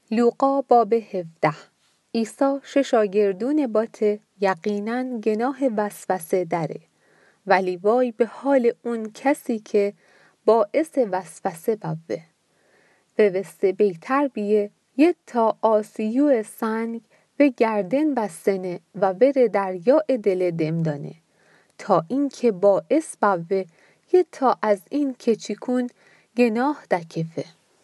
لوقا باب 17. عیسی شاگردون باته یقیناً گناه وسوسه داره، ولی وای به حال اون کسی که باعث وسوسه بوه. بوسته بیتر بیه یه تا آسیو سنگ و گردن بستنه و بره دریا دل دمدانه، تا این که باعث بوه یه تا از این که چیکون گناه دکفه.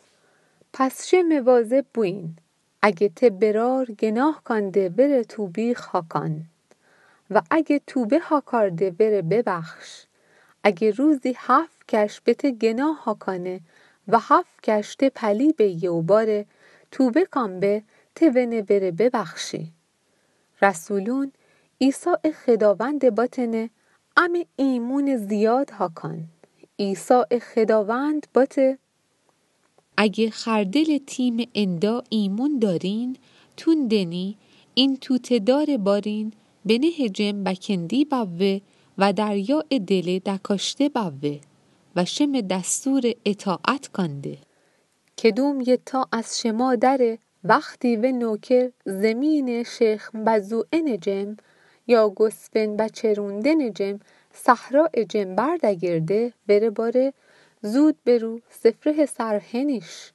پس چه مواظب بوین، اگه ته برار گناه کنده بره توبی خاکان، و اگه توبه ها کرده بره ببخش. اگه روزی 7 کش بته گناه ها کنه و 7 کش ته پلی به و باره توبه کن به ته ونه بره ببخشی. رسولون عیسی خداوند باتنه ام ایمون زیاد ها کن. عیسی خداوند باته اگه خردل تیم اندا ایمون دارین تون دنی این توته دار بارین بنه جم بکندی بوه و دریا دل دکاشته بوه و شم دستور اطاعت کنده. کدوم یه تا از شما داره وقتی و نوکر زمین شیخ بزوئه نجم یا گسفن بچرونده نجم صحرا جم بردگرده بره باره زود برو سفره سرهنش.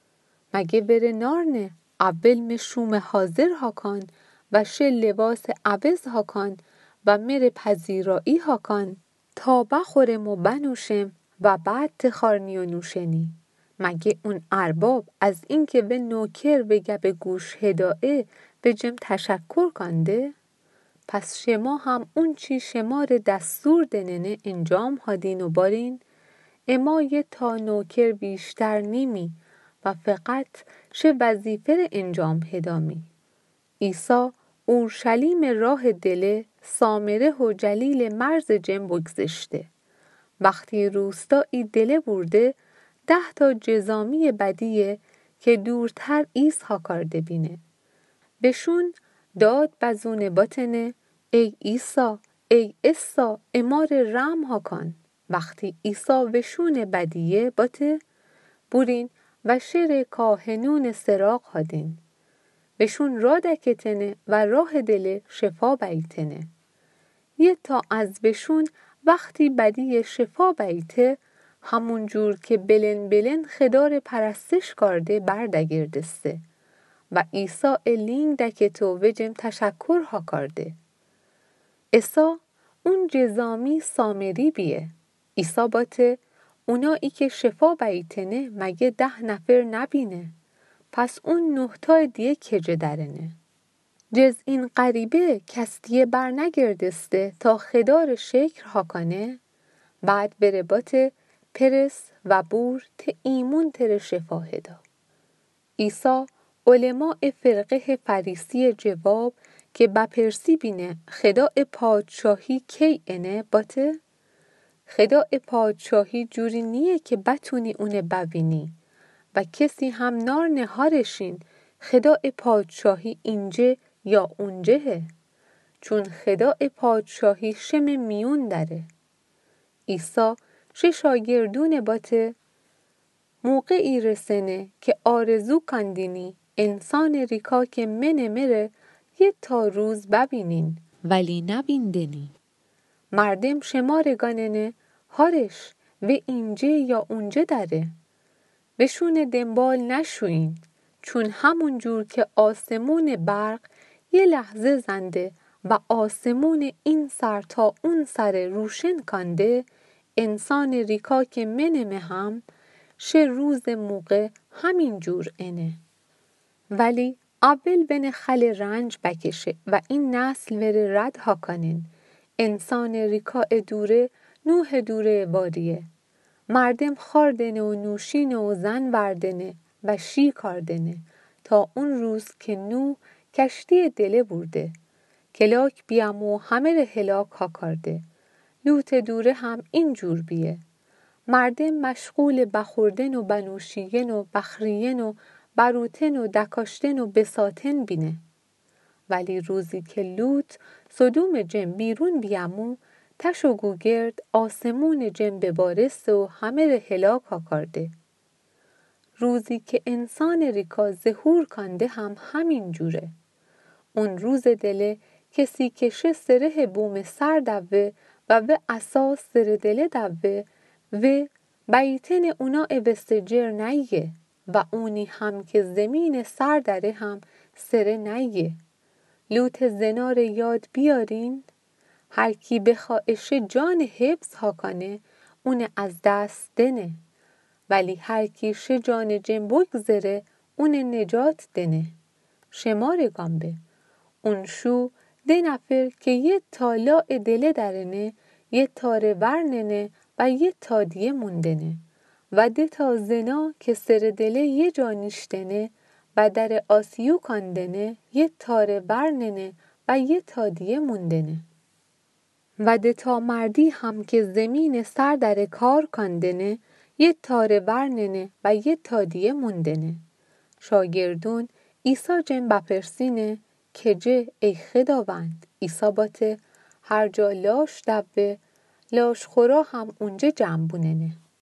مگه بره نارنه اول مشوم حاضر ها کن و شه لباس عوض ها کن و مره پذیرایی ها کن تا بخورم و بنوشم و بعد تخارنی و نوشنی. مگه اون ارباب از این که به نوکر بگه به گوش هدایه به جم تشکر کنده؟ پس شما هم اون چی شما رو دستور دننه انجام هادین و بارین، اما یه تا نوکر بیشتر نیمی و فقط شه وظیفه انجام هدامی. عیسی اورشلیم راه دله سامره و جلیل مرز جم بگذشته. وقتی روستایی دله برده 10 تا جزامی بدیه که دورتر ایس ها کرده بینه. بشون داد بزونه باتنه ای عیسی ای عیسی امار رحم ها کن. وقتی عیسی وشون بدیه باته بورین و شر کاهنون سراغ هادین. بشون را دکتنه و راه دل شفا بیتنه. یه تا از بشون وقتی بدی شفا بیته همون جور که بلن خدار پرستش کرده بردگردسته و عیسی لینگ دکتو و جم تشکر ها کرده. عیسی اون جزامی سامری بیه. عیسی باته اونایی که شفا بیتنه مگه 10 نفر نبینه، پس اون 9 تا دیگه کجه درنه. جز این غریبه کس دیگه بر نگردسته تا خدار شکر ها کنه، بعد بره بات پرس و بور ته ایمون تر شفا هدا. عیسی علماء فرقه فریسی جواب که بپرسی بینه خداع پادشاهی کی انه باته؟ خداع پادشاهی جوری نیه که بتونی اونه ببینی و کسی هم نار نهارشین خداع پادشاهی اینجه یا اونجهه، چون خداع پادشاهی شم میون داره. عیسی شاگردون باته موقعی رسنه که آرزو کندینی انسان ریکا که منه مره یه تا روز ببینین ولی نبیندنی. مردم شمارگاننه هارش و اینجه یا اونجه داره. بشون دنبال نشوین، چون همون جور که آسمون برق یه لحظه زنده و آسمون این سر تا اون سر روشن کنده، انسان ریکا که منمه هم شه روز موقع همین جور انه. ولی اول بن خل رنج بکشه و این نسل وره رد ها کنین. انسان ریکا دوره نوح دوره واریه. مردم خاردنه و نوشینه و زن وردنه و شی کاردنه تا اون روز که نوح کشتی دله برده. کلاک بیام و همه ره هلاک ها کرده. لوط دوره هم این جور بیه. مردم مشغول بخوردن و بنوشیدن و بخریدن و بروتن و دکاشتن و بساتن بینه. ولی روزی که لوط سدوم جم بیرون بیامو تش و گوگرد آسمون جم ببارست و همه ره هلاک ها کرده. روزی که انسان ریکا ظهور کانده هم همین جوره. اون روز دله کسی که شه سره بوم سر دوه و به اساس سره دله دوه و بیتن اونا ابستجر نیه و اونی هم که زمین سر داره هم سره نیه. لوت زنار یاد بیارین، هر کی بخواهش جان حفظ ها کنه اون از دست دنه، ولی هر کی شه جان جن بگذره اون نجات دنه. شمار گامبه اون شو ده نفر که یه تالا دله درنه، یه تاره ورننه و یه تادیه موندنه و ده تا زنا که سر دله یه جا نیشتنه و در آسیو کاندنه، یه تاره ورننه و یه تادیه موندنه و ده تا مردی هم که زمین سر در کار کاندنه، یه تاره ورننه و یه تادیه موندنه. شاگردون عیسی جن بپرسینه که جه ای خداوند. عیسی باته هر جا لاش دوه لاش خورا هم اونجا جنبوننه.